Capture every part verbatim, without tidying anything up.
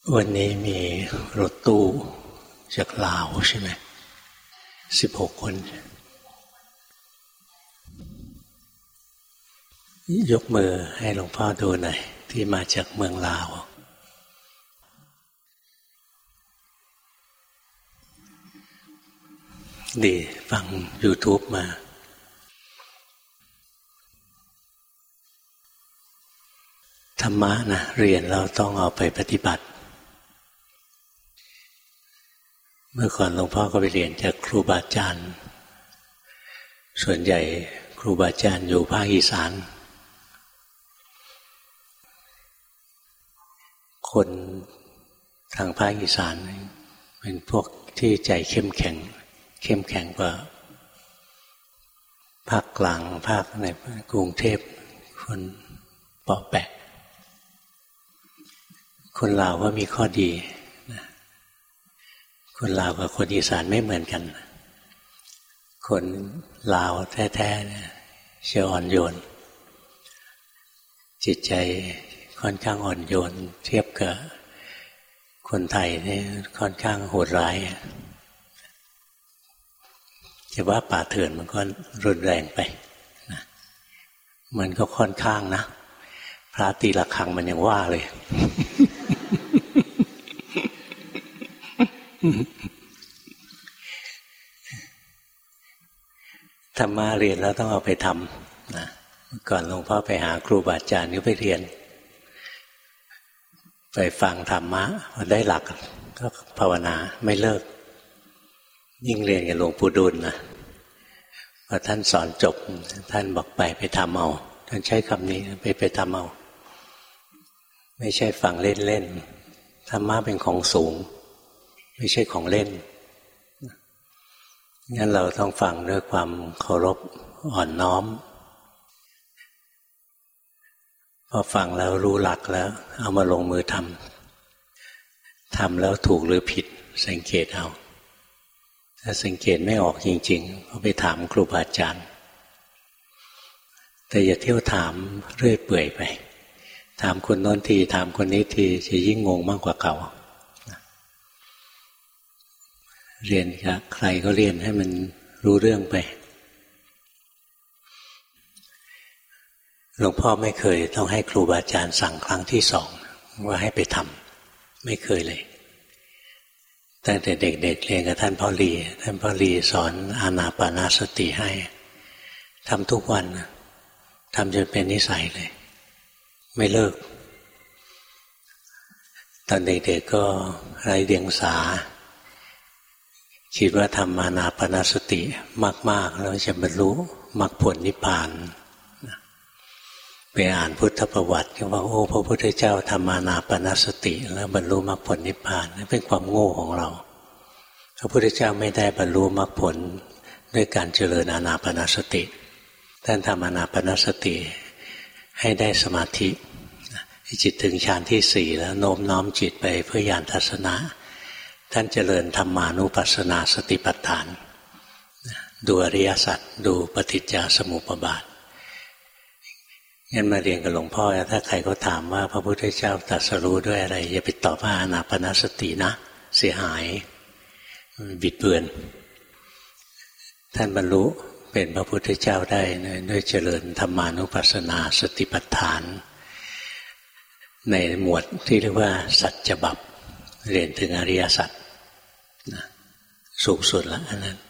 วันนี้มีรถตู้จากลาวใช่ไหมสิบหกคนยกมือให้หลวงพ่อดูหน่อยที่มาจากเมืองลาวดีฟัง YouTube มาธรรมะนะเรียนเราต้องเอาไปปฏิบัติเมื่อก่อนหลวงพ่อก็ไปเรียนจากครูบาอาจารย์ส่วนใหญ่ครูบาอาจารย์อยู่ภาคอีสานคนทางภาคอีสานเป็นพวกที่ใจเข้มแข็งเข้มแข็งกว่าภาคกลางภาคในกรุงเทพคนเปาะแปะคนลาวก็มีข้อดีคนลาวกับคนอีสานไม่เหมือนกันคนลาวแท้ๆเนี่ยเชื่ออ่อนโยนจิตใจค่อนข้างอ่อนโยนเทียบกับคนไทยนี่ค่อนข้างโหดร้ายจะว่าป่าเถื่อนมันก็รุนแรงไปนะมันก็ค่อนข้างนะพระตีระฆังมันยังว่าเลยธรรมะเรียนแล้วต้องเอาไปทำนะก่อนหลวงพ่อไปหาครูบาอาจารย์ก็ไปเรียนไปฟังธรรมะพอได้หลักก็ภาวนาไม่เลิกยิ่งเรียนกับหลวงปู่ดุลนะพอท่านสอนจบท่านบอกไปไปทำเอาท่านใช้คำนี้ไปไปทำเอาไม่ใช่ฟังเล่นๆธรรมะเป็นของสูงไม่ใช่ของเล่นงั้นเราต้องฟังด้วยความเคารพอ่อนน้อมพอฟังแล้วรู้หลักแล้วเอามาลงมือทำทำแล้วถูกหรือผิดสังเกตเอาถ้าสังเกตไม่ออกจริงๆก็ไปถามครูบาอาจารย์แต่อย่าเที่ยวถามเรื่อยเปื่อยไปถามคนโน้นทีถามคนนี้ทีจะยิ่งงงมากกว่าเก่าเรียนกับใครก็เรียนให้มันรู้เรื่องไปหลวงพ่อไม่เคยต้องให้ครูบาอาจารย์สั่งครั้งที่สองว่าให้ไปทำไม่เคยเลยตั้งแต่เด็กๆ เ, เรียนกับท่านพ่อลีท่านพ่อลีสอนอานาปานสติให้ทำทุกวันทำจนเป็นนิสัยเลยไม่เลิกตอนเด็กๆก็ไร้เดียงสาคิดว่าทำอานาปานสติมากๆแล้วจะบรรลุมรรคผลนิพพานไปอ่านพุทธประวัติก็ว่าโอ้พระพุทธเจ้าทำอานาปานสติแล้วบรรลุมรรคผลนิพพานนั่นเป็นความโง่ของเราพระพุทธเจ้าไม่ได้บรรลุมรรคผลด้วยการเจริญอานาปานสติท่านทำอานาปานสติให้ได้สมาธิจิตถึงฌานที่สี่แล้วโน้มน้อมจิตไปเพื่อญาณทัศนะท่านเจริญธรรมานุปัสสนาสติปัฏฐานดูอริยสัจดูปฏิจจสมุปบาทงั้นมาเรียนกับหลวงพ่อถ้าใครก็ถามว่าพระพุทธเจ้าตรัสรู้ด้วยอะไรอย่าไปตอบว่าอานาปานสตินะเสียหายบิดเบือนท่านบรรลุเป็นพระพุทธเจ้าได้ด้วยเจริญธรรมานุปัสสนาสติปัฏฐานในหมวดที่เรียกว่าสัจจบัพเรียนถึงอริยสัจนะสูงสุดแล้วอันนั้น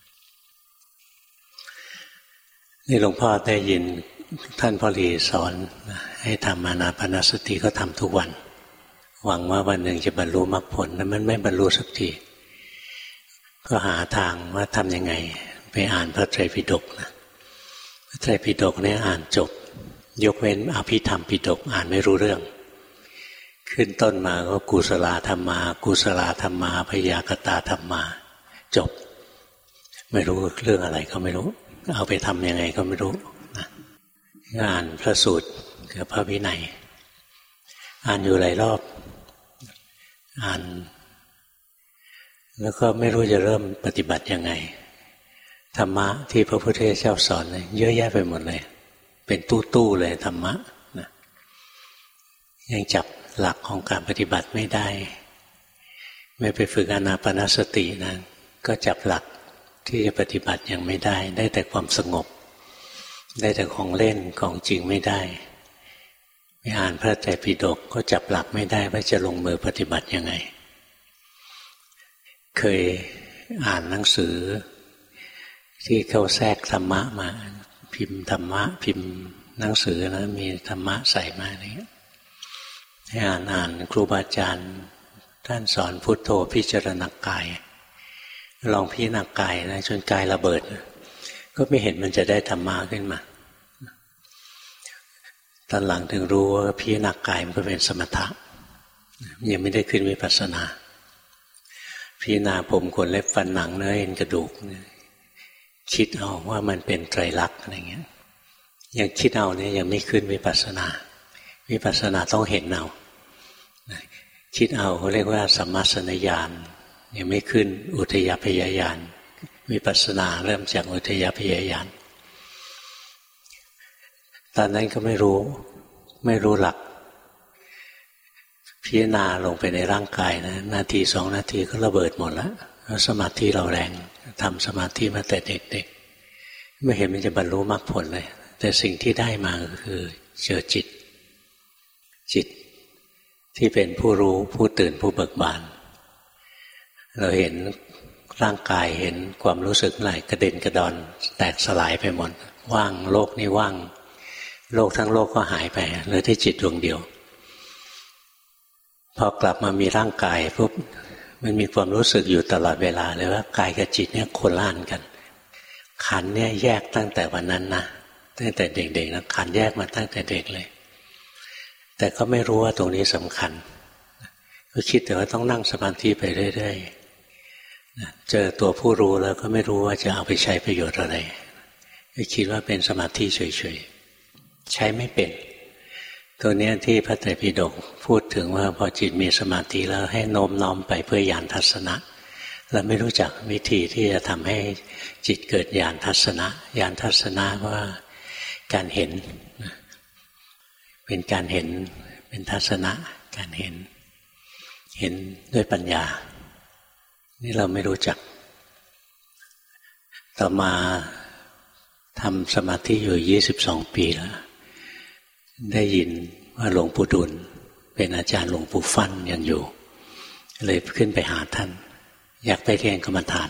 นี่หลวงพ่อได้ยินท่านพ่อหลีสอนให้ทำอานาปานสติก็ทำทุกวันหวังว่าวันหนึ่งจะบรรลุมรรคผลแต่มันไม่บรรลุสักทีก็หาทางว่าทำยังไงไปอ่านพระไตรปิฎกนะพระไตรปิฎกเนี่ยอ่านจบยกเว้นอภิธรรมปิฎกอ่านไม่รู้เรื่องขึ้นต้นมาก็กุศลธรรมากุศลธรรมาพยากตาธรรมาจบไม่รู้เรื่องอะไรก็ไม่รู้เอาไปทำยังไงก็ไม่รู้นะอ่านพระสูตรกับพระวินัยอ่านอยู่หลายรอบอ่านแล้วก็ไม่รู้จะเริ่มปฏิบัติยังไงธรรมะที่พระพุทธเจ้าสอนเลยเยอะแยะไปหมดเลยเป็นตู้ๆเลยธรรมะนะยังจับหลักของการปฏิบัติไม่ได้ไม่ไปฝึกอานาปานสตินะก็จับหลักที่จะปฏิบัติยังไม่ได้ได้แต่ความสงบได้แต่ของเล่นของจริงไม่ได้ไปอ่านพระไตรปิฎกก็จับหลักไม่ได้ว่าจะลงมือปฏิบัติยังไงเคยอ่านหนังสือที่เขาแทรกธรรมะมาพิมพ์ธรรมะพิมพ์หนังสือนะมีธรรมะใส่มาเนี่ยให้อ่านอ่านครูบาอาจารย์ท่านสอนพุทโธพิจารณากายลองพิจารณากายนะจนกายระเบิดก็ไม่เห็นมันจะได้ธรรมะขึ้นมาตอนหลังถึงรู้ว่าพิจารณากายมันก็เป็นสมถะยังไม่ได้ขึ้นวิปัสสนาพิจารณาผมขนเล็บฟันหนังเนื้อเอ็นกระดูกคิดเอาว่ามันเป็นไตรลักษณ์อะไรเงี้ยยังคิดเอาเนี่ยยังไม่ขึ้นวิปัสสนาวิปัสสนาต้องเห็นเอาคิดเอาเขาเรียกว่าสัมมาสัญญาณยังไม่ขึ้นอุทยพยญาณวิปัสสนาเริ่มจากอุทยพยญาณตอนนั้นก็ไม่รู้ไม่รู้หลักพิจารณาลงไปในร่างกายนะนาทีสองนาทีก็ระเบิดหมดแล้วแล้วสมาธิเราแรงทำสมาธิมาแต่เด็กๆไม่เห็นมันจะบรรลุมรรคผลเลยแต่สิ่งที่ได้มาก็คือเจอจิตจิตที่เป็นผู้รู้ผู้ตื่นผู้เบิกบานเราเห็นร่างกายเห็นความรู้สึกไหลกระเด็นกระดอนแตกสลายไปหมดว่างโลกนี้ว่างโลกทั้งโลกก็หายไปเหลือที่จิตดวงเดียวพอกลับมามีร่างกายปุ๊บมันมีความรู้สึกอยู่ตลอดเวลาเลยว่ากายกับจิตเนี่ยคนละอันกันขันธ์เนี่ยแยกตั้งแต่วันนั้นนะตั้งแต่เด็กๆนะขันธ์แยกมาตั้งแต่เด็กเลยแต่ก็ไม่รู้ว่าตรงนี้สำคัญก็คิดแต่ว่าต้องนั่งสมาธิไปเรื่อยๆเจอตัวผู้รู้แล้วก็ไม่รู้ว่าจะเอาไปใช้ประโยชน์อะไรก็คิดว่าเป็นสมาธิเฉยๆใช้ไม่เป็นตัวนี้ที่พระไตรปิฎกพูดถึงว่าพอจิตมีสมาธิแล้วให้โน้มน้อมไปเพื่อญาณทัศนะเราไม่รู้จักวิธีที่จะทำให้จิตเกิดญาณทัศนะญาณทัศนะว่าการเห็นเป็นการเห็นเป็นทัศนะการเห็นเห็นด้วยปัญญานี่เราไม่รู้จักต่อมาทำสมาธิอยู่ยี่สิบสองปีแล้วได้ยินว่าหลวงปู่ดุลเป็นอาจารย์หลวงปู่ฟั่นยังอยู่เลยขึ้นไปหาท่านอยากไปเรียนกรรมฐาน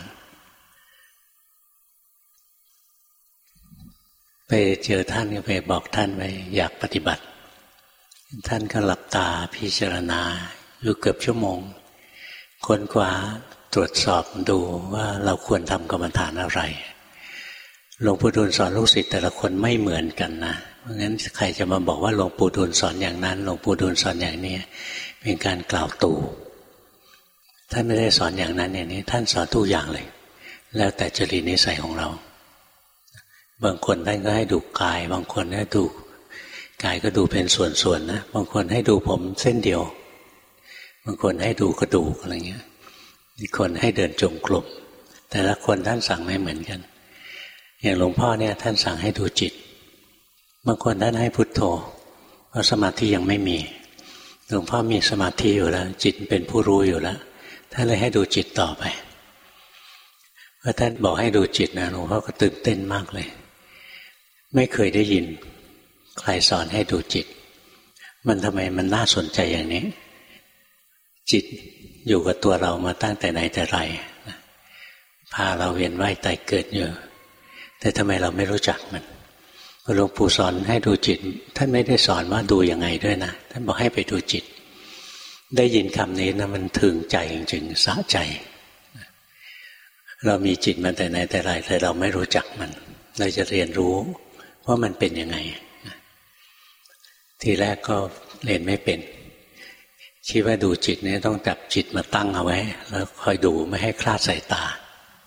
ไปเจอท่านก็ไปบอกท่านไปอยากปฏิบัติท่านก็หลับตาพิจารณาอยู่เกือบชั่วโมงค้นคว้าตรวจสอบดูว่าเราควรทำกรรมฐานอะไรหลวงปู่ดูลสอนลูกศิษย์แต่ละคนไม่เหมือนกันนะเพราะงั้นใครจะมาบอกว่าหลวงปู่ดูลสอนอย่างนั้นหลวงปู่ดูลสอนอย่างนี้เป็นการกล่าวตู่ท่านไม่ได้สอนอย่างนั้นอย่างนี้ท่านสอนทุกอย่างเลยแล้วแต่จริตนิสัยของเราบางคนท่านก็ให้ดูกายบางคนให้ดูกายก็ดูเป็นส่วนๆนะบางคนให้ดูผมเส้นเดียวบางคนให้ดูกระดูกอะไรเงี้ยอีกคนให้เดินจงกรมแต่ละคนท่านสั่งไม่เหมือนกันอย่างหลวงพ่อเนี่ยท่านสั่งให้ดูจิตบางคนท่านให้พุทโธเพราะสมาธิยังไม่มีหลวงพ่อมีสมาธิอยู่แล้วจิตเป็นผู้รู้อยู่แล้วท่านเลยให้ดูจิตต่อไปพอท่านบอกให้ดูจิตนะหลวงพ่อก็ตื่นเต้นมากเลยไม่เคยได้ยินใครสอนให้ดูจิตมันทำไมมันน่าสนใจอย่างนี้จิตอยู่กับตัวเรามาตั้งแต่ไหนแต่ไรพาเราเวียนว่ายตายเกิดอยู่แต่ทำไมเราไม่รู้จักมันหลวงปู่สอนให้ดูจิตท่านไม่ได้สอนว่าดูยังไงด้วยนะท่านบอกให้ไปดูจิตได้ยินคำนี้นะมันถึงใจจริงๆสะใจเรามีจิตมาแต่ไหนแต่ไรแต่เราไม่รู้จักมันเราจะเรียนรู้ว่ามันเป็นยังไงทีแรกก็เรียนไม่เป็นคิดว่าดูจิตเนี่ยต้องจับจิตมาตั้งเอาไว้แล้วคอยดูไม่ให้คลาดสายตา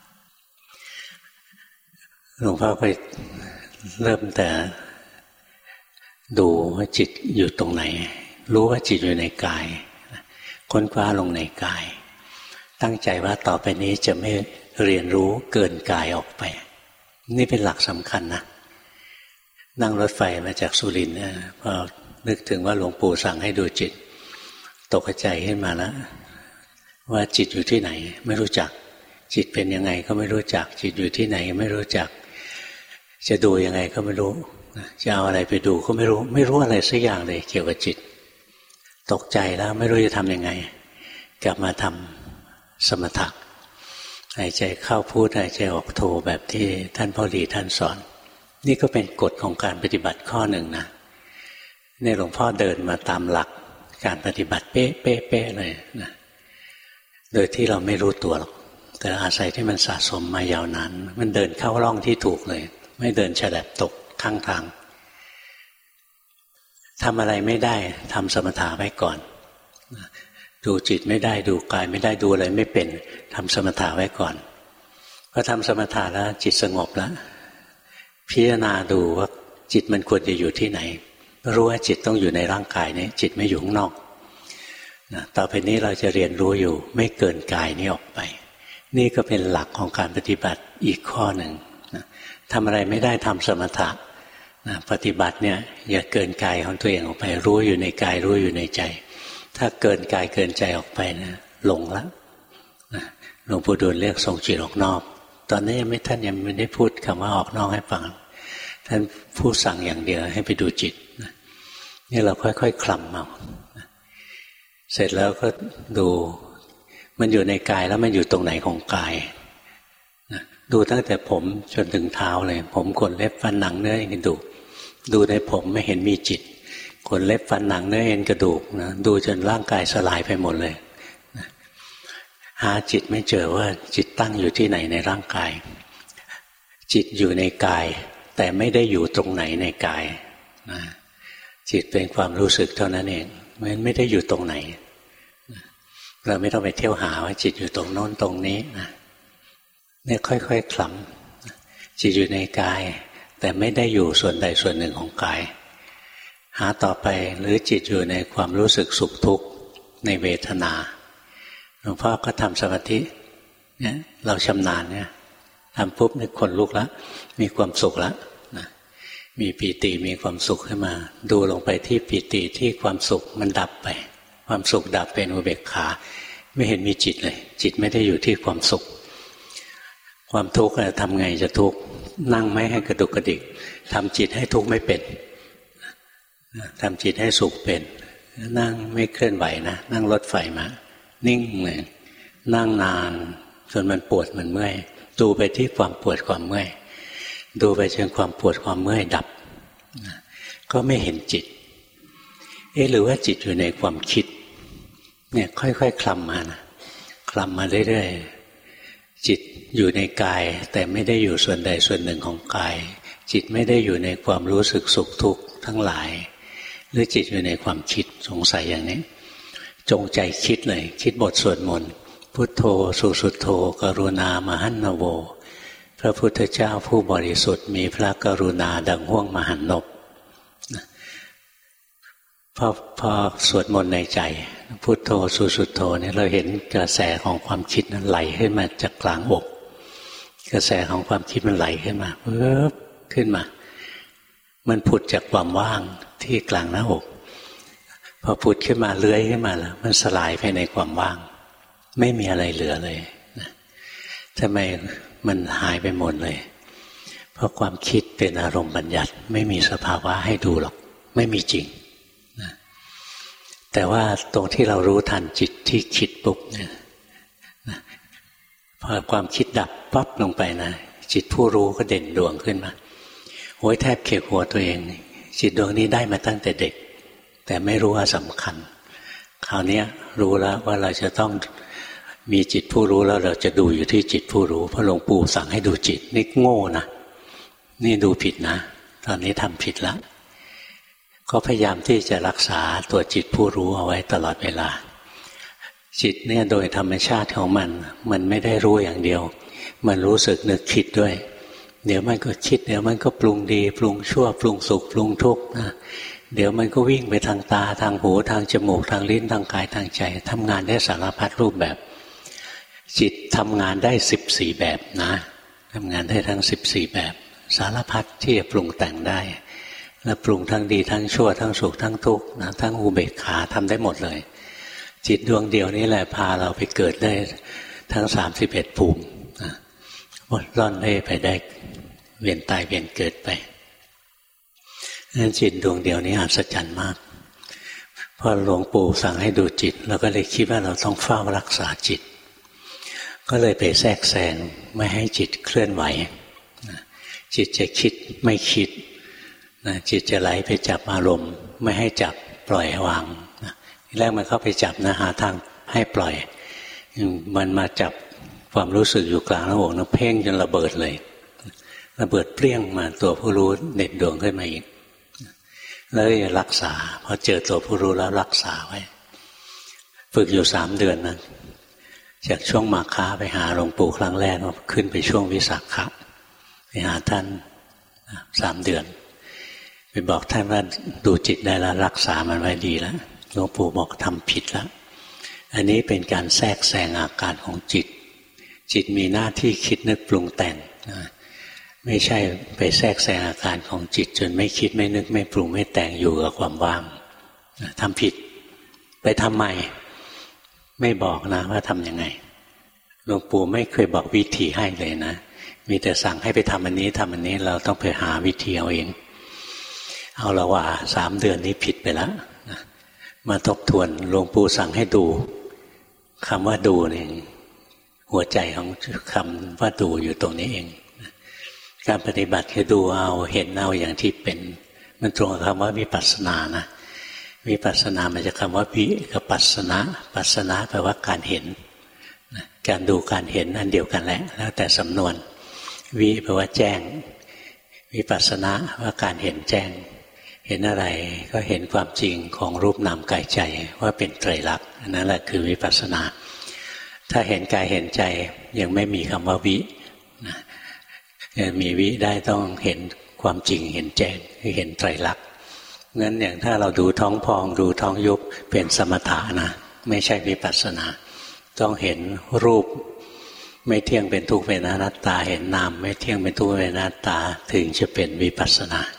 หลวงพ่อก็เริ่มแต่ดูว่าจิตอยู่ตรงไหนรู้ว่าจิตอยู่ในกายค้นคว้าลงในกายตั้งใจว่าต่อไปนี้จะไม่เรียนรู้เกินกายออกไปนี่เป็นหลักสำคัญนะนั่งรถไฟมาจากสุรินทร์เนี่ยพอนึกถึงว่าหลวงปู่สั่งให้ดูจิตตกใจขึ้นมาแล้วว่าจิตอยู่ที่ไหนไม่รู้จักจิตเป็นยังไงก็ไม่รู้จักจิตอยู่ที่ไหนไม่รู้จักจะดูยังไงก็ไม่รู้จะเอาอะไรไปดูก็ไม่รู้ไม่รู้อะไรสักอย่างเลยเกี่ยวกับจิตตกใจแล้วไม่รู้จะทำยังไงกลับมาทำสมถะหายใจเข้าพูดหายใจออกโทแบบที่ท่านพ่อหลีท่านสอนนี่ก็เป็นกฎของการปฏิบัติข้อหนึ่งนะเนี่ยหลวงพ่อเดินมาตามหลักการปฏิบัติเป๊ะเป๊ะเป๊ะเลยนะโดยที่เราไม่รู้ตัวหรอกแต่อาศัยที่มันสะสมมายาวนานมันเดินเข้าร่องที่ถูกเลยไม่เดินฉลับตกข้างทางทำอะไรไม่ได้ทำสมถะไว้ก่อนดูจิตไม่ได้ดูกายไม่ได้ดูอะไรไม่เป็นทำสมถะไว้ก่อนพอทำสมถะแล้วจิตสงบแล้วพิจารณาดูว่าจิตมันควรจะอยู่ที่ไหนรู้ว่าจิตต้องอยู่ในร่างกายนี้จิตไม่อยู่ข้างนอกนะต่อไปนี้เราจะเรียนรู้อยู่ไม่เกินกายนี้ออกไปนี่ก็เป็นหลักของการปฏิบัติอีกข้อหนึ่งนะทำอะไรไม่ได้ทำสมถะนะปฏิบัติเนี่ยอย่าเกินกายของตัวเองออกไปรู้อยู่ในกายรู้อยู่ในใจถ้าเกินกายเกินใจออกไปนะหลงแล้วนะหลวงปู่ดูลเรียกส่งจิตออกนอกตอนนี้ยังไม่ท่านยังไม่ได้พูดคำว่าออกนอกให้ฟังท่านพูดสั่งอย่างเดียวให้ไปดูจิตนะนี่เราค่อยๆคลำเอาเสร็จแล้วก็ดูมันอยู่ในกายแล้วมันอยู่ตรงไหนของกายนะดูตั้งแต่ผมจนถึงเท้าเลยผมขนเล็บฟันหนังเนื้อเอ็นกระดูกดูในผมไม่เห็นมีจิตขนเล็บฟันหนังเนื้อเอ็นกระดูกนะดูจนร่างกายสลายไปหมดเลยนะหาจิตไม่เจอว่าจิตตั้งอยู่ที่ไหนในร่างกายจิตอยู่ในกายแต่ไม่ได้อยู่ตรงไหนในกายนะจิตเป็นความรู้สึกเท่านั้นเองมันไม่ได้อยู่ตรงไหนเราไม่ต้องไปเที่ยวหาว่าจิตอยู่ตรงโน้นตรงนี้นะเนี่ยค่อยๆคลำจิตอยู่ในกายแต่ไม่ได้อยู่ส่วนใดส่วนหนึ่งของกายหาต่อไปหรือจิตอยู่ในความรู้สึกสุขทุกข์ในเวทนาหลวงพ่อก็ทำสมาธิเนี่ยเราชำนาญเนี่ยทำปุ๊บเนี่ยคนลุกแล้วมีความสุขแล้วนะมีปีติมีความสุขขึ้นมาดูลงไปที่ปีติที่ความสุขมันดับไปความสุขดับเป็นอุเบกขาไม่เห็นมีจิตเลยจิตไม่ได้อยู่ที่ความสุขความทุกข์ทำไงจะทุกข์นั่งไม่ให้กระดุกกระดิกทำจิตให้ทุกข์ไม่เป็นทำจิตให้สุขเป็นนั่งไม่เคลื่อนไหวนะนั่งรถไฟมานิ่งเลยนั่งนานจนมันปวดมันเมื่อยดูไปที่ความปวดความเมื่อยดูไปจนความปวดความเมื่อยดับก็ไม่เห็นจิตเอ๊ะหรือว่าจิตอยู่ในความคิดเนี่ยค่อยๆคลำมานะคลำมาเรื่อยๆจิตอยู่ในกายแต่ไม่ได้อยู่ส่วนใดส่วนหนึ่งของกายจิตไม่ได้อยู่ในความรู้สึกสุขทุกข์ทั้งหลายหรือจิตอยู่ในความคิดสงสัยอย่างนี้จงใจคิดเลยคิดบทสวดมนต์พุทโธสุสุทโธกรุณามหันนโวพระพุทธเจ้าผู้บริสุทธิ์มีพระกรุณาดังห้วงมหันนบพอพอสวดมนต์ในใจพุทโธสุสุทโธเนี่ยเราเห็นกระแสของความคิดนั้นไหลขึ้นมาจากกลางอกกระแสของความคิดมันไหลขึ้นมาปึ๊บขึ้นมามันผุดจากความว่างที่กลางหน้าอกพอผุดขึ้นมาเลื้อยขึ้นมาแล้วมันสลายไปในความว่างไม่มีอะไรเหลือเลยนะทำไมมันหายไปหมดเลยเพราะความคิดเป็นอารมณ์บัญญัติไม่มีสภาวะให้ดูหรอกไม่มีจริงนะแต่ว่าตรงที่เรารู้ทันจิตที่คิดปุ๊บเนี่ยนะพอความคิดดับปั๊บลงไปนะจิตผู้รู้ก็เด่นดวงขึ้นมาโอ้ยแทบเขกหัวตัวเองจิตดวงนี้ได้มาตั้งแต่เด็กแต่ไม่รู้ว่าสำคัญคราวนี้รู้แล้วว่าเราจะต้องมีจิตผู้รู้แล้วเราจะดูอยู่ที่จิตผู้รู้เพราะหลวงปู่สั่งให้ดูจิตนี่โง่นะนี่ดูผิดนะตอนนี้ทำผิดแล้วก็พยายามที่จะรักษาตัวจิตผู้รู้เอาไว้ตลอดเวลาจิตเนี่ยโดยธรรมชาติของมันมันไม่ได้รู้อย่างเดียวมันรู้สึกนึกคิดด้วยเดี๋ยวมันก็คิดเดี๋ยวมันก็ปรุงดีปรุงชั่วปรุงสุขปรุงทุกข์นะเดี๋ยวมันก็วิ่งไปทางตาทางหูทางจมูกทางลิ้นทางกายทางใจทำงานได้สารพัดรูปแบบจิตทำงานได้สิบสี่แบบนะทำงานได้ทั้งสิบสี่แบบสารพัดที่จะปรุงแต่งได้และปรุงทั้งดีทั้งชั่วทั้งสุขทั้งทุกข์นะทั้งอุเบกขาทำได้หมดเลยจิตดวงเดียวนี้แหละพาเราไปเกิดได้ทั้งสามสิบเอ็ดภูมิร่อนเร่ไปได้เวียนตายเวียนเกิดไปนั้นจิตดวงเดียวนี้อัศจรรย์มากพอหลวงปู่สั่งให้ดูจิตเราก็เลยคิดว่าเราต้องเฝ้ารักษาจิตก็เลยไปแทรกแซงไม่ให้จิตเคลื่อนไหวจิตจะคิดไม่คิดจิตจะไหลไปจับอารมณ์ไม่ให้จับปล่อยวางทีแรกมันเข้าไปจับนะหาทางให้ปล่อยมันมาจับความรู้สึกอยู่กลางหน้าอกนะเพ่งจนระเบิดเลยระเบิดเปรี้ยงมาตัวผู้รู้เด็ดดวงขึ้นมาอีกแล้วรักษาพอเจอตัวผู้รู้แล้วรักษาไว้ฝึกอยู่สามเดือนนะจากช่วงมาฆะไปหาหลวงปู่ครั้งแรกก็ขึ้นไปช่วงวิสาขะไปหาท่านสามเดือนไปบอกท่านว่าดูจิตได้แล้วรักษามันไว้ดีแล้วหลวงปู่บอกทำผิดแล้วอันนี้เป็นการแทรกแซงอาการของจิตจิตมีหน้าที่คิดนึกปรุงแต่งไม่ใช่ไปแทรกแซงอาการของจิตจนไม่คิดไม่นึกไม่ปรุงไม่แต่งอยู่กับความว่างทำผิดไปทำใหม่ไม่บอกนะว่าทำยังไงหลวงปู่ไม่เคยบอกวิธีให้เลยนะมีแต่สั่งให้ไปทำอันนี้ทำอันนี้เราต้องไปหาวิธีเอาเองเอาละว่าสามเดือนนี้ผิดไปแล้วนะมาทบทวนหลวงปู่สั่งให้ดูคำว่าดูเนี่ยหัวใจของคำว่าดูอยู่ตรงนี้เองการปฏิบัติคือดูเอาเห็นเอาอย่างที่เป็นมันตรงกับคำว่าวิปัสสนานะวิปัสสนามันจะคำว่าวิกับปัสสนะปัสสนะแปลว่าการเห็นการดูการเห็นอันเดียวกันแหละแล้วแต่สำนวนวิแปลว่าแจ้งวิปัสสนะว่าการเห็นแจ้งเห็นอะไรก็เห็นความจริงของรูปนามกายใจว่าเป็นไตรลักษณ์นั่นแหละคือวิปัสสนาถ้าเห็นกายเห็นใจยังไม่มีคำว่าวินะมีวิได้ต้องเห็นความจริงเห็นแจ้งคือเห็นไตรลักษณ์งั้นอย่างถ้าเราดูท้องพองดูท้องยุบเป็นสมถะนะไม่ใช่วิปัสสนาต้องเห็นรูปไม่เที่ยงเป็นทุกข์เป็นอนัตตาเห็นนามไม่เที่ยงเป็นทุกข์เป็นอนัตตาถึงจะเป็นวิปัสสนา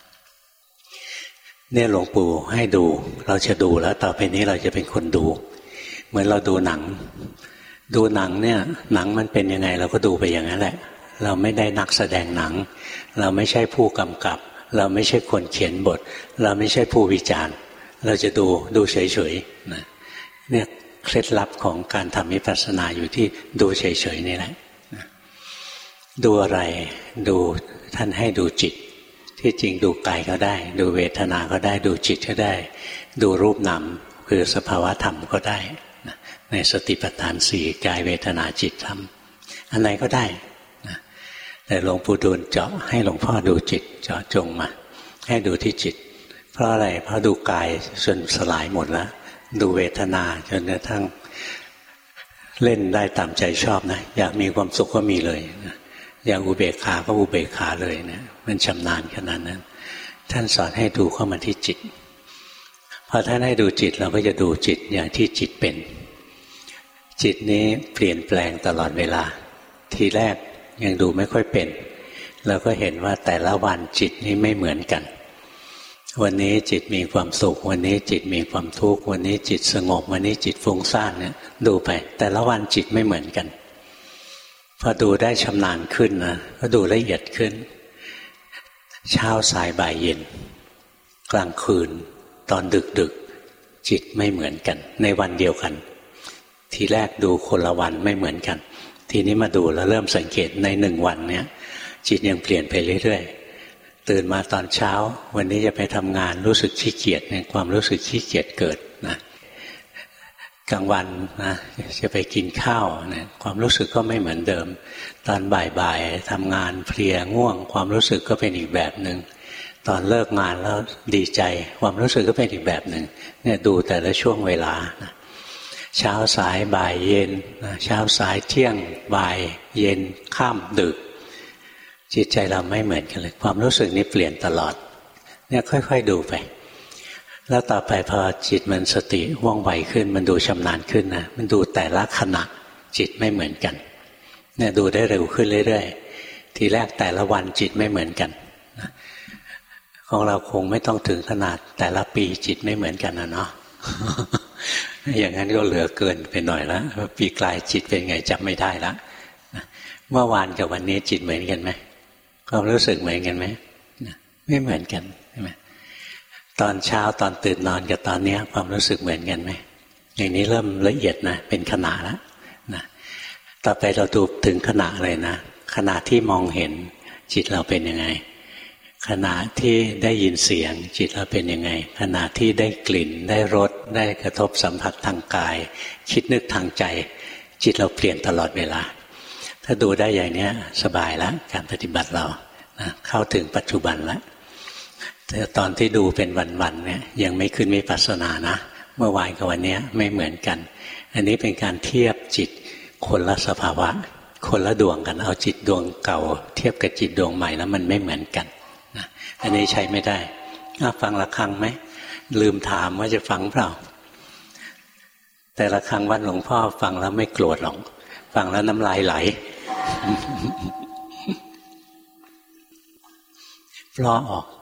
เนี่ยหลวงปู่ให้ดูเราจะดูแล้วต่อไปนี้เราจะเป็นคนดูเหมือนเราดูหนังดูหนังเนี่ยหนังมันเป็นยังไงเราก็ดูไปอย่างนั้นแหละเราไม่ได้นักแสดงหนังเราไม่ใช่ผู้กำกับเราไม่ใช่คนเขียนบทเราไม่ใช่ผู้วิจารณ์เราจะดูดูเฉยๆนะเนี่ยเคล็ดลับของการทำวิปัสสนาอยู่ที่ดูเฉยๆนี่แหละดูอะไรดูท่านให้ดูจิตที่จริงดูกายก็ได้ดูเวทนาก็ได้ดูจิตก็ได้ดูรูปนามคือสภาวะธรรมก็ได้ในสติปัฏฐานสี่กายเวทนาจิตธรรมอันไหนก็ได้นะแต่หลวงปู่ดูลเจาะให้หลวงพ่อดูจิตเจาะจงมาให้ดูที่จิตเพราะอะไรเพราะดูกายจนสลายหมดแล้วดูเวทนาจนกระทั่งเล่นได้ตามใจชอบนะอยากมีความสุขก็มีเลยนะอยากอุเบกขาก็อุเบกขาเลยนะมันชำนาญขนาดนั้นท่านสอนให้ดูเข้ามาที่จิตพอท่านให้ดูจิตเราก็จะดูจิตอย่างที่จิตเป็นจิตนี้เปลี่ยนแปลงตลอดเวลาทีแรกยังดูไม่ค่อยเป็นเราก็เห็นว่าแต่ละวันจิตนี้ไม่เหมือนกันวันนี้จิตมีความสุขวันนี้จิตมีความทุกข์วันนี้จิตสงบวันนี้จิตฟุ้งซ่านเนี่ยดูไปแต่ละวันจิตไม่เหมือนกันพอดูได้ชำนาญขึ้นนะก็ดูละเอียดขึ้นเช้าสายบ่ายเย็นกลางคืนตอนดึกดึกจิตไม่เหมือนกันในวันเดียวกันทีแรกดูคนละวันไม่เหมือนกันทีนี้มาดูแล้วเริ่มสังเกตในหนึ่งวันเนี่ยจิตยังเปลี่ยนไปเรื่อยๆตื่นมาตอนเช้าวันนี้จะไปทำงานรู้สึกขี้เกียจเนี่ยความรู้สึกขี้เกียจเกิดนะกลางวันนะจะไปกินข้าวนะความรู้สึกก็ไม่เหมือนเดิมตอนบ่ายๆทำงานเพลียง่วงความรู้สึกก็เป็นอีกแบบหนึ่งตอนเลิกงานแล้วดีใจความรู้สึกก็เป็นอีกแบบหนึ่งเนี่ยดูแต่ละช่วงเวลานะเช้าสายบ่ายเย็นนะเช้าสายเที่ยงบ่ายเย็นค่ำดึกจิตใจเราไม่เหมือนกันเลยความรู้สึกนี้เปลี่ยนตลอดเนี่ยค่อยๆดูไปแล้วต่อไปพอจิตมันสติว่องไวขึ้นมันดูชำนาญขึ้นนะมันดูแต่ละขณะจิตไม่เหมือนกันเนี่ยดูได้เร็วขึ้นเรื่อยๆทีแรกแต่ละวันจิตไม่เหมือนกันนะของเราคงไม่ต้องถึงขนาดแต่ละปีจิตไม่เหมือนกันนะเนาะอย่างนั้นก็เหลือเกินไปหน่อยละปีกลายจิตเป็นไงจำไม่ได้ละเมื่อวานกับวันนี้จิตเหมือนกันไหมความรู้สึกเหมือนกันไหมไม่เหมือนกันใช่ไหมตอนเช้าตอนตื่นนอนกับตอนนี้ความรู้สึกเหมือนกันไหมอย่างนี้เริ่มละเอียดนะเป็นขณะแล้วนะต่อไปเราดูถึงขณะเลยนะขณะที่มองเห็นจิตเราเป็นยังไงขณะที่ได้ยินเสียงจิตเราเป็นยังไงขณะที่ได้กลิ่นได้รสได้กระทบสัมผัสทางกายคิดนึกทางใจจิตเราเปลี่ยนตลอดเวลาถ้าดูได้อย่างนี้สบายแล้วการปฏิบัติเรานะเข้าถึงปัจจุบันแล้วแต่ตอนที่ดูเป็นวันๆเนี่ยยังไม่ขึ้นวิปัสสนานะเมื่อวานกับวันนี้ไม่เหมือนกันอันนี้เป็นการเทียบจิตคนละสภาวะคนละดวงกันเอาจิตดวงเก่าเทียบกับจิตดวงใหม่แล้วมันไม่เหมือนกันนะอันนี้ใช้ไม่ได้ฟังระฆังไหมลืมถามว่าจะฟังเปล่าแต่ระฆังวัดหลวงพ่อฟังแล้วไม่โกรธหรอกฟังแล้วน้ำลายไหลเพราะออก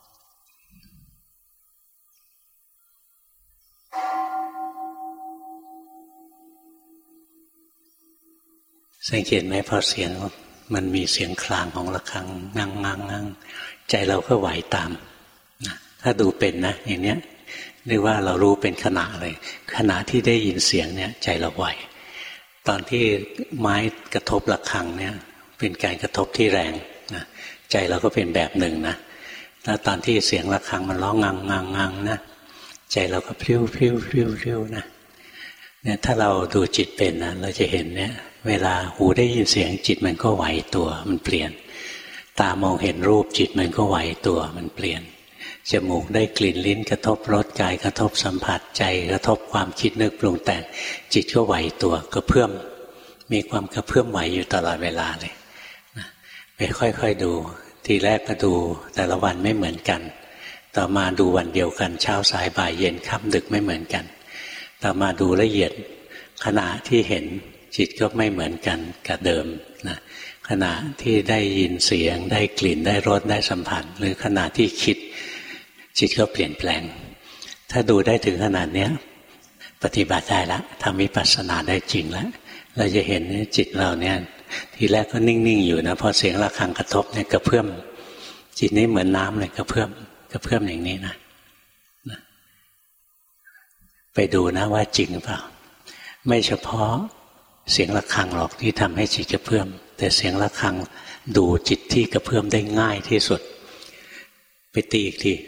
สังเกตไหมพอเสียงมันมีเสียงคลางของระฆังงังงังงังใจเราก็ไหวตามนะถ้าดูเป็นนะอย่างเนี้ยเรียกว่าเรารู้เป็นขณะเลยขณะที่ได้ยินเสียงเนี่ยใจเราไหวตอนที่ไม้กระทบระฆังเนี่ยเป็นการกระทบที่แรงนะใจเราก็เป็นแบบหนึ่งนะแล้วตอนที่เสียงระฆังมันร้องงังงังงังนะใจเราก็พลิ้วพลิ้วพลิ้วพลิ้วนะเนี่ยถ้าเราดูจิตเป็นนะเราจะเห็นเนี่ยเวลาหูได้ยินเสียงจิตมันก็ไหวตัวมันเปลี่ยนตามองเห็นรูปจิตมันก็ไหวตัวมันเปลี่ยนจมูกได้กลิ่นลิ้นกระทบรสกายกระทบสัมผัสใจกระทบความคิดนึกปรุงแต่งจิตก็ไหวตัวกระเพื่อมมีความกระเพื่อมไหวอยู่ตลอดเวลาเลยนะไปค่อยๆดูทีแรกก็ดูแต่ละวันไม่เหมือนกันต่อมาดูวันเดียวกันเช้าสายบ่ายเย็นค่ำดึกไม่เหมือนกันต่อมาดูละเอียดขณะที่เห็นจิตก็ไม่เหมือนกันกับเดิมนะขณะที่ได้ยินเสียงได้กลิ่นได้รสได้สัมผัสหรือขณะที่คิดจิตก็เปลี่ยนแปลงถ้าดูได้ถึงขนาดนี้ปฏิบัติได้แล้วทำวิปัสสนาได้จริงแล้วเราจะเห็นจิตเราเนี่ยทีแรกก็นิ่งๆอยู่นะพอเสียงระฆังกระทบเนี่ยกระเพื่อมจิตนี้เหมือนน้ำเลยกระเพื่อมกระเพื่อมอย่างนี้นะนะไปดูนะว่าจริงหรือเปล่าไม่เฉพาะเสียงระฆังหรอกที่ทำให้จิตกระเพื่อมแต่เสียงระฆังดูจิตที่กระเพื่อมได้ง่ายที่สุดไปตีอีกที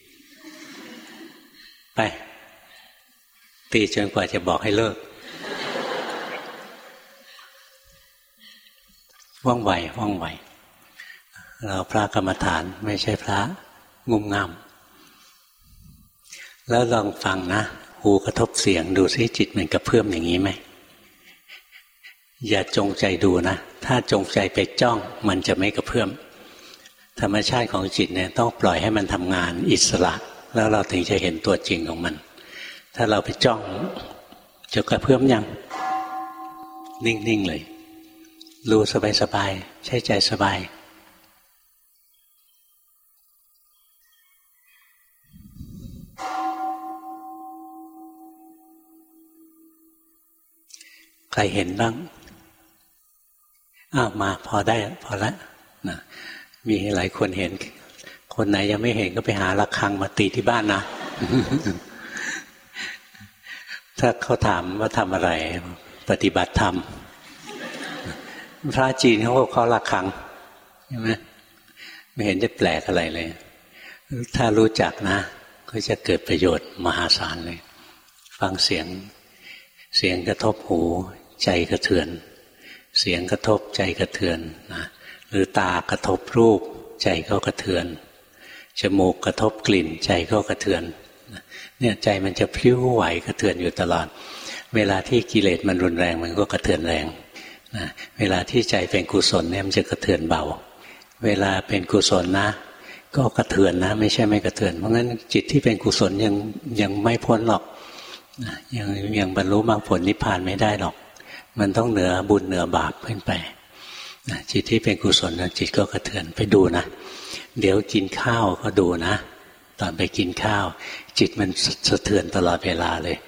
ไปตีจนกว่าจะบอกให้เลิกว่องไวว่องไวเราพระกรรมฐานไม่ใช่พระงุ่มง่ามแล้วลองฟังนะหูกระทบเสียงดูซิจิตมันกระเพื่อมอย่างนี้ไหมอย่าจงใจดูนะถ้าจงใจไปจ้องมันจะไม่กระเพื่อมธรรมชาติของจิตเนี่ยต้องปล่อยให้มันทำงานอิสระแล้วเราถึงจะเห็นตัวจริงของมันถ้าเราไปจ้องจะกระเพื่อมยังนิ่งๆเลยรู้สบายๆใช้ใจสบายใครเห็นบ้างอ้าวมาพอได้พอแล้วนะมีหลายคนเห็นคนไหนยังไม่เห็นก็ไปหาระฆังมาตีที่บ้านนะ ถ้าเขาถามว่าทำอะไรปฏิบัติธรรมพระจีนเขาก็เคาะระฆังใช่ไหมไม่เห็นจะแปลกอะไรเลยถ้ารู้จักนะก็จะเกิดประโยชน์มหาศาลเลยฟังเสียงเสียงกระทบหูใจกระเทือนเสียงกระทบใจกระเทือนนะหรือตากระทบรูปใจก็กระเทือนจมูกกระทบกลิ่นใจก็กระเทือนเนี่ยใจมันจะพลิ้วไหวกระเทือนอยู่ตลอดเวลาที่กิเลสมันรุนแรงมันก็กระเทือนแรงนะเวลาที่ใจเป็นกุศลเนี่ยมันจะกระเทือนเบาเวลาเป็นกุศลนะก็กระเทือนนะไม่ใช่ไม่กระเทือนเพราะงั้นจิตที่เป็นกุศลยังยังไม่พ้นหรอกยังยังบรรลุมรรคผลนิพพานไม่ได้หรอกมันต้องเหนือบุญเหนือบาปขึ้นไปจิตที่เป็นกุศลจิตก็กระเทือนไปดูนะเดี๋ยวกินข้าวก็ดูนะตอนไปกินข้าวจิตมันสะเทือนตลอดเวลาเลย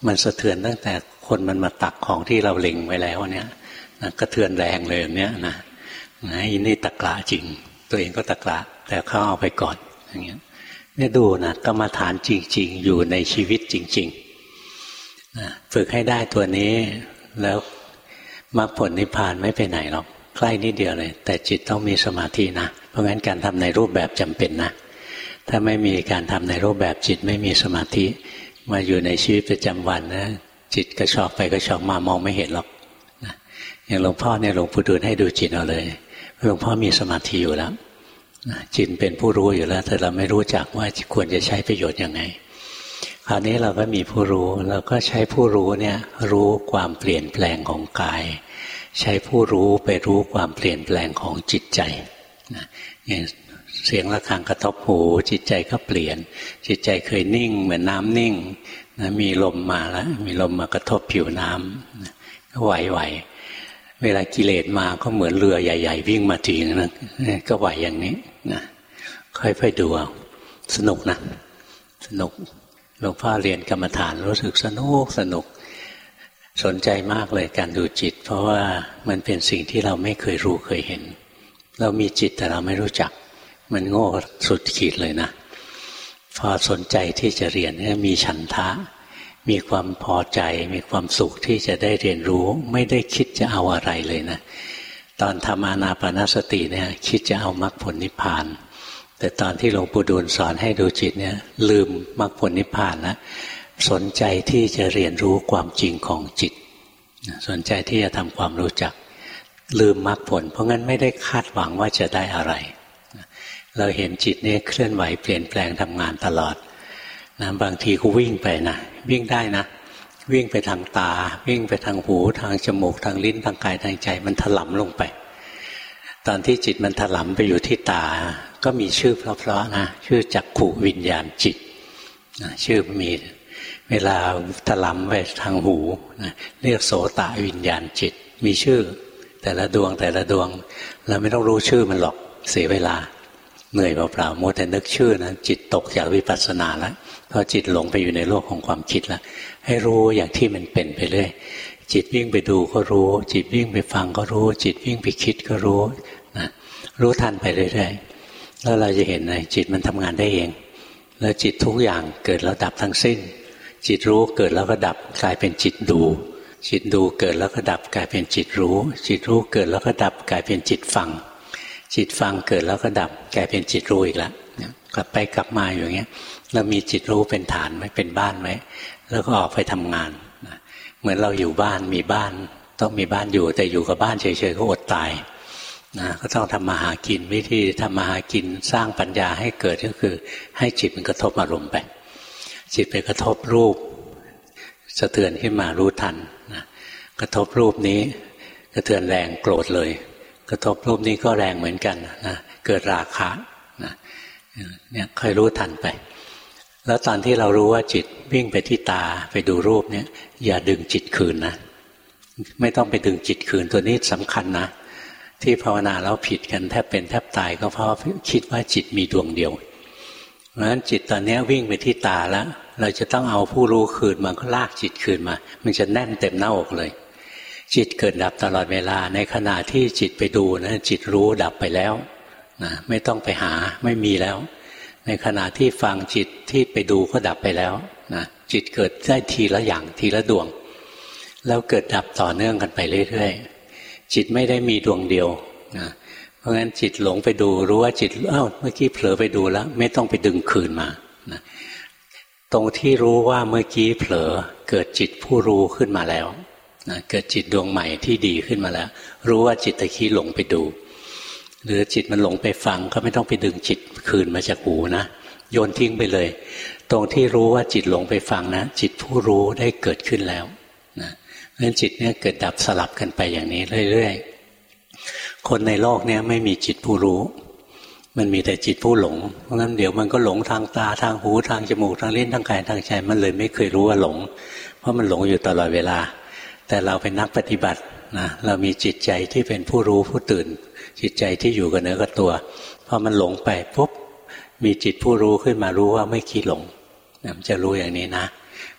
มันสะเทือนตั้งแต่คนมันมาตักของที่เราเล็งไว้แล้วเนี่ยนะกระเทือนแรงเลยแบบนี้นะนะอินี่ตะกละจริงตัวเองก็ตะกละแต่เขาเอาไปก่อนอย่างเงี้ยเนี่ยดูนะกรรมฐานจริงๆอยู่ในชีวิตจริงๆนะฝึกให้ได้ตัวนี้แล้วมรรคผลนิพพานไม่ไปไหนหรอกใกล้นิดเดียวเลยแต่จิตต้องมีสมาธินะเพราะงั้นการทำในรูปแบบจำเป็นนะถ้าไม่มีการทำในรูปแบบจิตไม่มีสมาธิมาอยู่ในชีวิตประจำวันนะจิตกระชอกไปกระชอกมามองไม่เห็นหรอกนะอย่างหลวงพ่อเนี่ยหลวงปู่ดูลให้ดูจิตเอาเลยหลวงพ่อมีสมาธิอยู่แล้วจิตเป็นผู้รู้อยู่แล้วแต่เราไม่รู้จักว่าควรจะใช้ประโยชน์ยังไงคราวนี้เราก็มีผู้รู้เราก็ใช้ผู้รู้เนี่ยรู้ความเปลี่ยนแปลงของกายใช้ผู้รู้ไปรู้ความเปลี่ยนแปลงของจิตใจนะอย่างเสียงระฆังกระทบหูจิตใจก็เปลี่ยนจิตใจเคยนิ่งเหมือนน้ำนิ่งนะมีลมมาแล้วมีลมมากระทบผิวน้ำนะก็ไหวๆเวลากิเลสมาก็เหมือนเรือใหญ่ๆวิ่งมาถึงนะก็ไหวอย่างนี้นะค่อยๆดูเอาสนุกนะสนุกหลวงพ่อเรียนกรรมฐานรู้สึกสนุกสนุกสนใจมากเลยการดูจิตเพราะว่ามันเป็นสิ่งที่เราไม่เคยรู้เคยเห็นเรามีจิตแต่เราไม่รู้จักมันโง่สุดขีดเลยนะพอสนใจที่จะเรียนเนี่ยมีฉันทะมีความพอใจมีความสุขที่จะได้เรียนรู้ไม่ได้คิดจะเอาอะไรเลยนะตอนทำอานาปานสติเนี่ยคิดจะเอามรรคผลนิพพานแต่ตอนที่หลวงปู่ดูลสอนให้ดูจิตเนี่ยลืมมรรคผลนิพพานนะสนใจที่จะเรียนรู้ความจริงของจิตสนใจที่จะทำความรู้จักลืมมรรคผลเพราะงั้นไม่ได้คาดหวังว่าจะได้อะไรเราเห็นจิตนี่เคลื่อนไหวเปลี่ยนแปลงทำงานตลอดนะบางทีก็วิ่งไปนะวิ่งได้นะวิ่งไปทางตาวิ่งไปทางหูทางจมูกทางลิ้นทางกายทางใจมันถลำลงไปตอนที่จิตมันถลำไปอยู่ที่ตาก็มีชื่อเพราะๆนะชื่อจักขุวิญญาณจิตนะชื่อมีเวลาถลำไปทางหูนะเรียกโสตวิญญาณจิตมีชื่อแต่ละดวงแต่ละดวงเราไม่ต้องรู้ชื่อมันหรอกเสียเวลาเหนื่อยเปล่าๆมัวแต่นึกชื่อนะจิตตกจากวิปัสสนาแล้วพอจิตหลงไปอยู่ในโลกของความคิดแล้วให้รู้อย่างที่มันเป็นไปเรื่อยจิตวิ่งไปดูก็รู้จิตวิ่งไปฟังก็รู้จิตวิ่งไปคิดก็รู้นะรู้ทันไปเรื่อยๆแล้วเราจะเห็นนะจิตมันทำงานได้เองแล้วจิตทุกอย่างเกิดแล้วดับทั้งสิ้นจิตรู้เกิดแล้วก็ดับกลายเป็นจิตดูจิตดูเกิดแล้วก็ดับกลายเป็นจิตรู้จิตรู้เกิดแล้วก็ดับกลายเป็นจิตฟังจิตฟังเกิดแล้วก็ดับกลายเป็นจิตรู้อีกแล้วกลับไปกลับมาอยู่อย่างเงี้ยเรามีจิตรู้เป็นฐานไหมเป็นบ้านไหมแล้วก็ออกไปทำงานเหมือนเราอยู่บ้านมีบ้านต้องมีบ้านอยู่แต่อยู่กับบ้านเฉยๆก็อดตายนะก็ต้องทำมาหากินวิธีทำมาหากินสร้างปัญญาให้เกิดก็คือให้จิตมันกระทบอารมณ์ไปจิตไปกระทบรูปสะเทือนขึ้นมารู้ทันนะกระทบรูปนี้กระเทือนแรงโกรธเลยกระทบรูปนี้ก็แรงเหมือนกันนะเกิดราคะนะเนี่ยค่อยรู้ทันไปแล้วตอนที่เรารู้ว่าจิตวิ่งไปที่ตาไปดูรูปเนี่ยอย่าดึงจิตคืนนะไม่ต้องไปดึงจิตคืนตัวนี้สำคัญนะที่ภาวนาแล้วผิดกันแทบเป็นแทบตายก็เพราะคิดว่าจิตมีดวงเดียวเพราะฉะนั้นจิตตอนนี้วิ่งไปที่ตาแล้วเราจะต้องเอาผู้รู้คืนมันก็ลากจิตคืนมามันจะแน่นเต็มหน้าอกเลยจิตเกิดดับตลอดเวลาในขณะที่จิตไปดูนะจิตรู้ดับไปแล้วนะไม่ต้องไปหาไม่มีแล้วในขณะที่ฟังจิตที่ไปดูก็ดับไปแล้วนะจิตเกิดได้ทีละอย่างทีละดวงแล้วเกิดดับต่อเนื่องกันไปเรื่อยๆจิตไม่ได้มีดวงเดียวนะเพราะงั้นจิตหลงไปดูรู้ว่าจิตเอ้าเมื่อกี้เผลอไปดูแล้วไม่ต้องไปดึงคืนมานะตรงที่รู้ว่าเมื่อกี้เผลอเกิดจิตผู้รู้ขึ้นมาแล้วนะเกิดจิตดวงใหม่ที่ดีขึ้นมาแล้วรู้ว่าจิตตะกี้หลงไปดูหรือจิตมันหลงไปฟังก็ไม่ต้องไปดึงจิตคืนมาจากหูนะโยนทิ้งไปเลยตรงที่รู้ว่าจิตหลงไปฟังนะจิตผู้รู้ได้เกิดขึ้นแล้วนะเพราะฉะนั้นจิตเนี่ยเกิดดับสลับกันไปอย่างนี้เรื่อยๆคนในโลกเนี่ยไม่มีจิตผู้รู้มันมีแต่จิตผู้หลงเพราะงั้นเดี๋ยวมันก็หลงทางตาทางหูทางจมูกทางลิ้นทางกายทางใจมันเลยไม่เคยรู้ว่าหลงเพราะมันหลงอยู่ตลอดเวลาแต่เราเป็นนักปฏิบัตินะเรามีจิตใจที่เป็นผู้รู้ผู้ตื่นจิตใจที่อยู่กับเนื้อกับตัวพอมันหลงไปปุ๊บมีจิตผู้รู้ขึ้นมารู้ว่าไม่คิดหลงมันจะรู้อย่างนี้นะ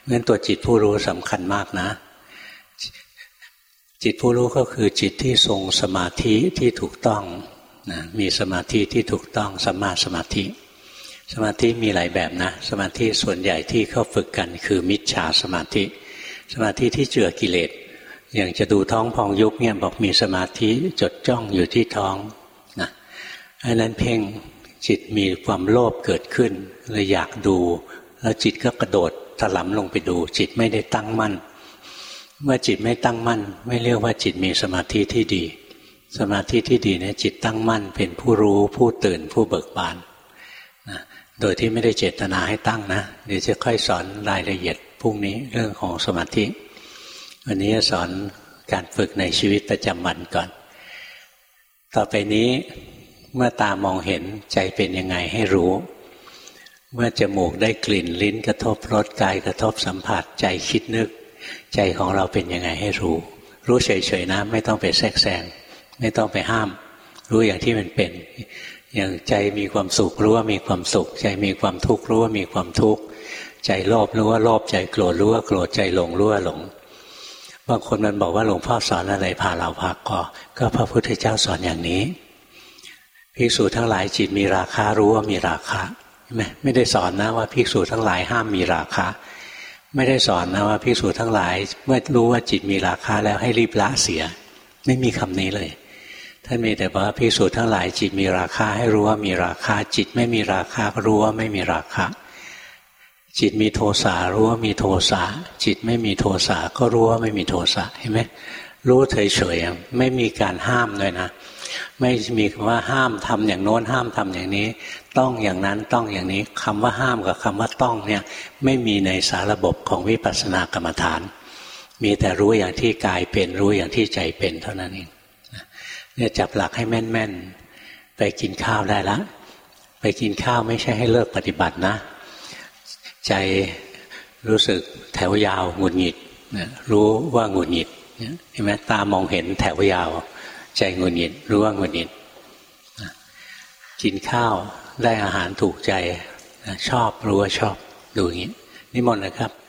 งั้นตัวจิตผู้รู้สำคัญมากนะจิตผู้รู้ก็คือจิตที่ทรงสมาธิที่ถูกต้องนะมีสมาธิที่ถูกต้องสัมมาสมาธิสมาธิมีหลายแบบนะสมาธิส่วนใหญ่ที่เขาฝึกกันคือมิจฉาสมาธิสมาธิที่เจือกิเลสอย่างจะดูท้องพองยุบเนี่ยบอกมีสมาธิจดจ้องอยู่ที่ท้องนะอันนั้นเพ่งจิตมีความโลภเกิดขึ้นเลยอยากดูแล้วจิตก็กระโดดถลำลงไปดูจิตไม่ได้ตั้งมั่นเมื่อจิตไม่ตั้งมั่นไม่เรียกว่าจิตมีสมาธิที่ดีสมาธิที่ดีเนี่ยจิตตั้งมั่นเป็นผู้รู้ผู้ตื่นผู้เบิกบานนะโดยที่ไม่ได้เจตนาให้ตั้งนะเดี๋ยวจะค่อยสอนรายละเอียดพรุ่งนี้เรื่องของสมาธิวันนี้จะสอนการฝึกในชีวิตประจำวันก่อนต่อไปนี้เมื่อตามองเห็นใจเป็นยังไงให้รู้เมื่อจมูกได้กลิ่นลิ้นกระทบรสกายกระทบสัมผัสใจคิดนึกใจของเราเป็นยังไงให้รู้รู้เฉยๆนะไม่ต้องไปแทรกแซงไม่ต้องไปห้ามรู้อย่างที่มันเป็นอย่างใจมีความสุขรู้ว่ามีความสุขใจมีความทุกข์รู้ว่ามีความทุกข์ใจโลภรู้ว่าโลภใจโกรธรู้ว่าโกรธใจหลงรู้ว่าหลงบางคนมันบอกว่าหลวงพ่อสอนอะไรพาเราพาก่อก็พระพุทธเจ้าสอนอย่างนี้ภิกษุทั้งหลายจิตมีราคะรู้ว่ามีราคะไม่ไม่ได้สอนนะว่าภิกษุทั้งหลายห้ามมีราคะไม่ได้สอนนะว่าภิกษุทั้งหลายเมื่อรู้ว่าจิตมีราคะแล้วให้รีบละเสียไม่มีคำนี้เลยท่านมีแต่ว่าภิกษุทั้งหลายจิตมีราคะให้รู้ว่ามีราคะจิตไม่มีราคะก็รู้ว่าไม่มีราคะจิตมีโทสะรู้ว่ามีโทสะจิตไม่มีโทสะก็รู้ว่าไม่มีโทสะเห็นไหมรู้เฉยๆไม่มีการห้ามเลยนะไม่มีคำว่าห้ามทำอย่างโน้นห้ามทำอย่างนี้ต้องอย่างนั้นต้องอย่างนี้คำว่าห้ามกับคำว่าต้องเนี่ยไม่มีในสารระบบของวิปัสสนากรรมฐานมีแต่รู้อย่างที่กายเป็นรู้อย่างที่ใจเป็นเท่านั้นเองเนี่ยจับหลักให้แม่นๆไปกินข้าวได้ละไปกินข้าวไม่ใช่ให้เลิกปฏิบัตินะใจรู้สึกแถวยาวหงุดหงิดรู้ว่าหงุดหงิดเห็นไหมตามองเห็นแถวยาวใจหงุดหงิดรู้ว่าหงุดหงิดกินข้าวได้อาหารถูกใจชอบรู้ว่าชอบดูอย่างนี้นิมนต์นะครับ